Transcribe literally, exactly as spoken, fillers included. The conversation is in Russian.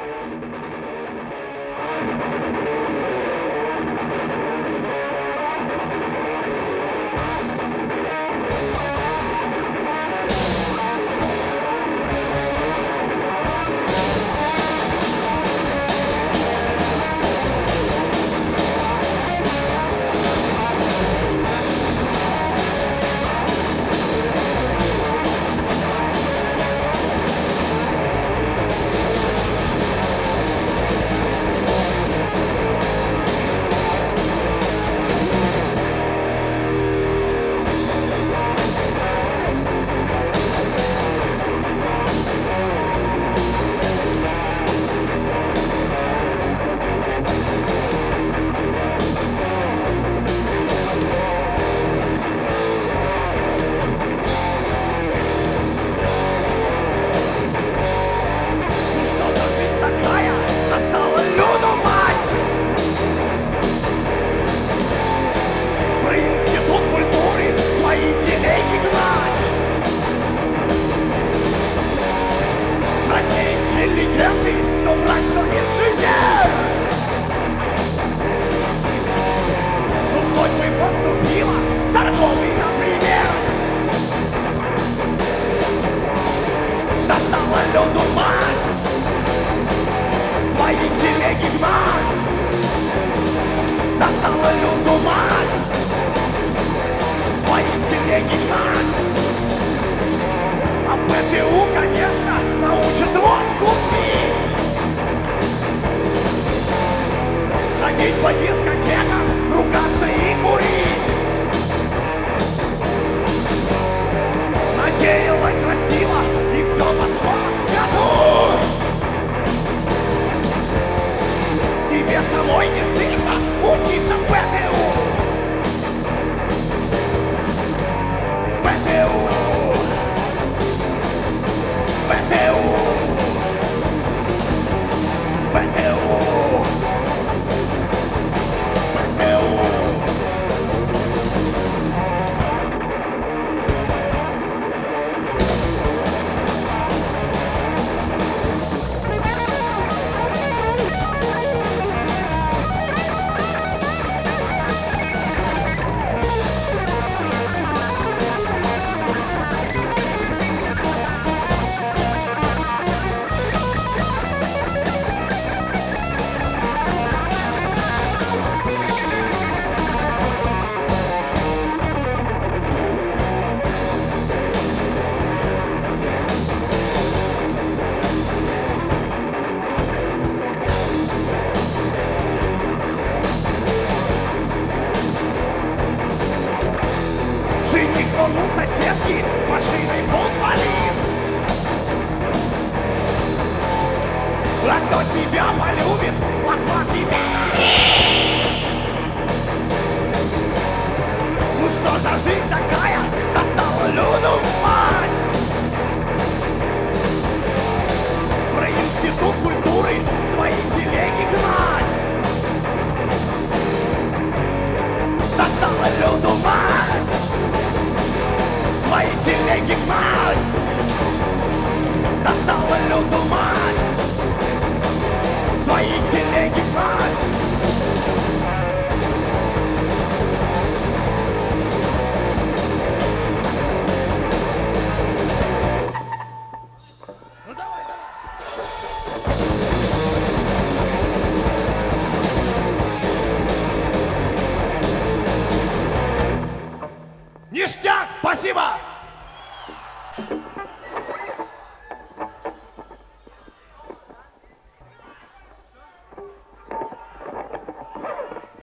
По дискотекам ругаться и курить. Надеялась, растила, и все под хвост году. Тебе самой не стыдно учиться в ПТУ? ПТУ ПТУ ПТУ у соседки машиной футболист. А кто тебя полюбит, лохматый металлист? Ну что за жизнь такая, достала Люду мать? Про институт культуры свои телеги гнать. Достала Люду мать, свои телеги гнать. Достала Люду мать, свои телеги гнать. Ну давай, давай. Ништяк, спасибо!